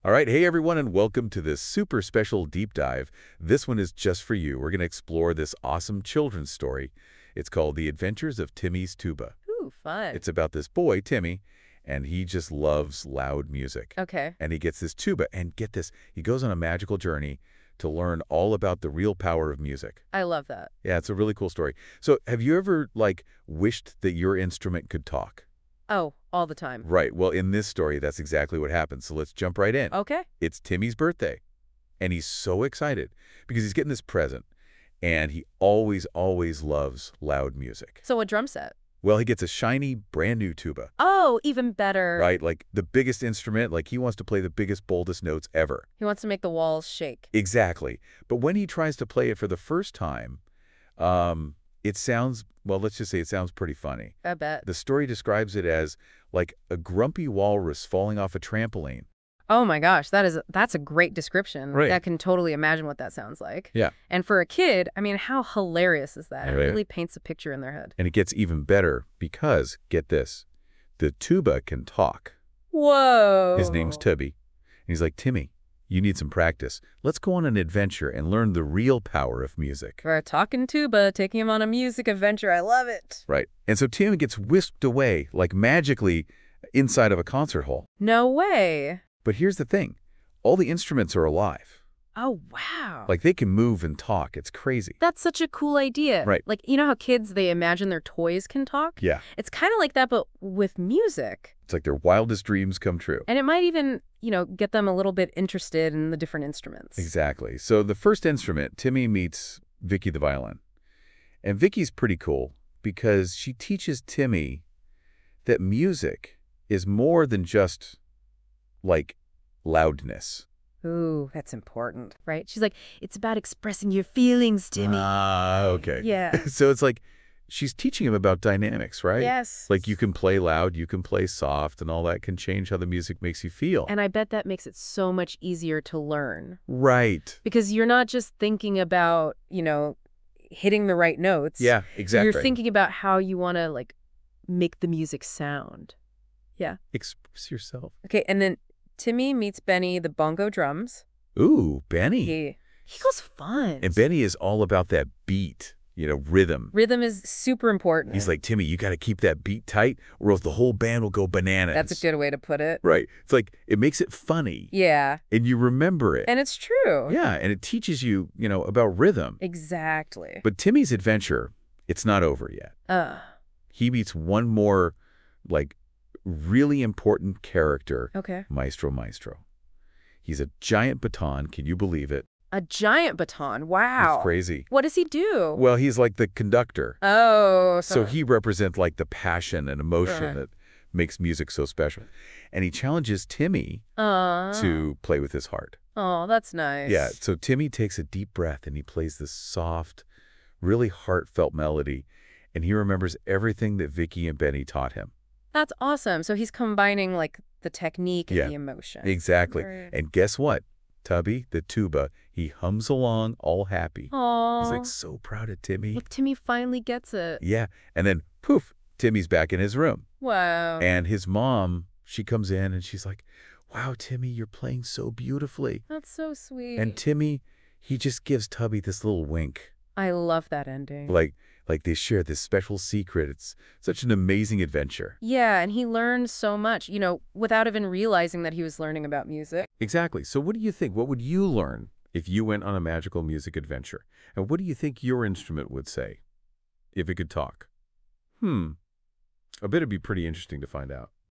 All right, hey everyone, and welcome to this super special deep dive. This one is just for you. We're going to explore this awesome children's story. It's called The Adventures of Timmy's Tuba. Ooh, fun. It's about this boy, Timmy, and he just loves loud music. Okay. And he gets this tuba, and get this, he goes on a magical journey to learn all about the real power of music. I love that. Yeah, it's a really cool story. So have you ever, wished that your instrument could talk? Oh, all the time. Right. Well, in this story, that's exactly what happens. So let's jump right in. Okay. It's Timmy's birthday, and he's so excited because he's getting this present, and he always, always loves loud music. So a drum set. Well, he gets a shiny, brand new tuba, Oh, even better. right? Like the biggest instrument, like he wants to play the biggest, boldest notes ever. He wants to make the walls shake. Exactly. But when he tries to play it for the first time, it sounds, well, let's just say it sounds pretty funny. I bet. The story describes it as like a grumpy walrus falling off a trampoline. Oh my gosh, that's a great description. Right. I can totally imagine what that sounds like. Yeah. And for a kid, I mean, how hilarious is that? It Right. really paints a picture in their head. And it gets even better because, get this, the tuba can talk. Whoa. His name's Tubby. And he's like, Timmy, you need some practice. Let's go on an adventure and learn the real power of music. For a talking tuba, taking him on a music adventure. I love it. Right. And so Timmy gets whisked away, like magically, inside of a concert hall. No way. But here's the thing. All the instruments are alive. Oh, wow. Like, they can move and talk. It's crazy. That's such a cool idea. Right. Like, you know how kids, they imagine their toys can talk? Yeah. It's kind of like that, but with music. It's like their wildest dreams come true. And it might even, get them a little bit interested in the different instruments. Exactly. So the first instrument, Timmy meets Vicky the violin. And Vicky's pretty cool because she teaches Timmy that music is more than just, like, loudness. Ooh, that's important, right? She's like, it's about expressing your feelings, Timmy. Ah, okay. Yeah. So it's like she's teaching him about dynamics, right? Yes. Like you can play loud, you can play soft, and all that can change how the music makes you feel. And I bet that makes it so much easier to learn. Right. Because you're not just thinking about, hitting the right notes. Yeah, exactly. You're thinking about how you want to, make the music sound. Yeah. Express yourself. Okay, and then Timmy meets Benny, the bongo drums. Ooh, Benny. He goes fun. And Benny is all about that beat, rhythm. Rhythm is super important. He's like, Timmy, you got to keep that beat tight or else the whole band will go bananas. That's a good way to put it. Right. It's like, it makes it funny. Yeah. And you remember it. And it's true. Yeah, and it teaches you, about rhythm. Exactly. But Timmy's adventure, it's not over yet. He meets one more, really important character. Okay. Maestro. He's a giant baton. Can you believe it? A giant baton. Wow. It's crazy. What does he do? Well, he's like the conductor. Oh. So he represents the passion and emotion Right. that makes music so special. And he challenges Timmy to play with his heart. Oh, that's nice. Yeah, so Timmy takes a deep breath and he plays this soft, really heartfelt melody. And he remembers everything that Vicky and Benny taught him. That's awesome. So he's combining the technique and Yeah, the emotion. Exactly. Right. And guess what? Tubby, the tuba, he hums along all happy. Aww. He's like so proud of Timmy. Look, Timmy finally gets it. Yeah. And then, poof, Timmy's back in his room. Wow. And his mom, she comes in and she's like, wow, Timmy, you're playing so beautifully. That's so sweet. And Timmy, he just gives Tubby this little wink. I love that ending. Like they share this special secret. It's such an amazing adventure. Yeah, and he learned so much, without even realizing that he was learning about music. Exactly. So what do you think? What would you learn if you went on a magical music adventure? And what do you think your instrument would say if it could talk? I bet it'd be pretty interesting to find out.